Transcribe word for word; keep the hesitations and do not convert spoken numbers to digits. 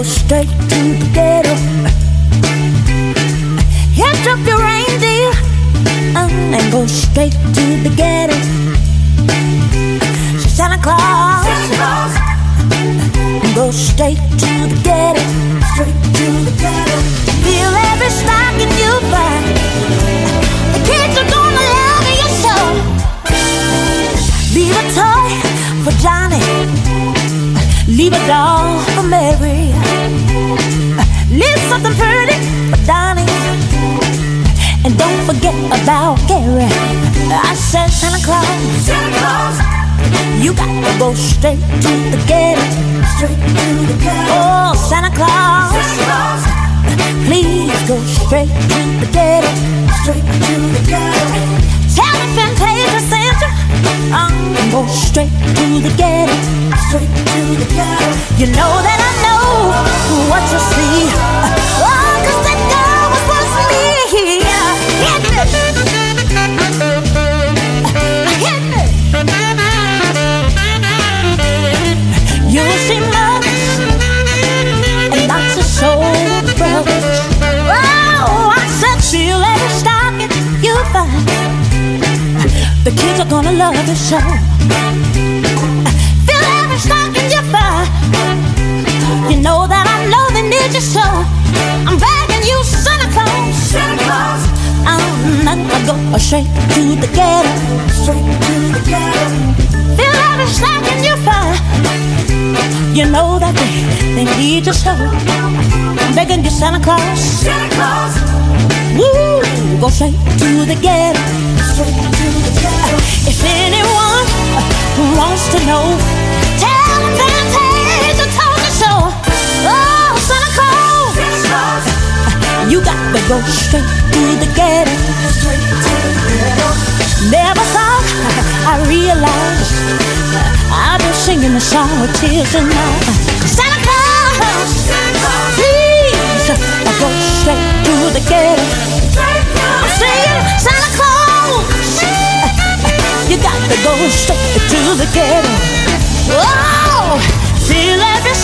go straight to the ghetto. Hitch up your reindeer uh, and go straight to the ghetto. So Santa Claus, Santa Claus, go straight to the ghetto, straight to the ghetto. Fill every stocking you find. The kids are gonna love you so. Leave a toy for Johnny, leave a doll for Mary, leave something pretty for Donnie, and don't forget about Gary. I said Santa Claus, Santa Claus, you got to go straight to the ghetto, straight to the ghetto. Oh, Santa Claus, Santa Claus, please go straight to the ghetto, straight to the ghetto. Tell me Fantasia sent you, um, go straight to the ghetto, straight to the ghetto. You know that I know what you see. Oh, 'cause that girl was once me. Hit me, hit me. You'll see mothers and lots of soul brothers. Oh, I said feel every stocking you find. The kids are gonna love the show. Feel every stocking you find. You know that I know they need you so. I'm begging you, Santa Claus, Santa Claus, I'm not gonna go straight to the ghetto, straight to the ghetto. Feel every stocking you find. You know that they, they need you so. I'm begging you, Santa Claus, Santa Claus, woo, go straight to the ghetto, straight to the ghetto. If anyone wants to know, tell them Fantasia told me so. Oh, Santa Claus, Santa Claus, you got to go straight to the ghetto, straight to the ghetto. Never thought I realized I've been singing the song with tears in my eyes. Santa Claus, Santa Claus, please go straight to the ghetto. I'm singing Santa Claus, you got to go straight to the ghetto. Oh, feel every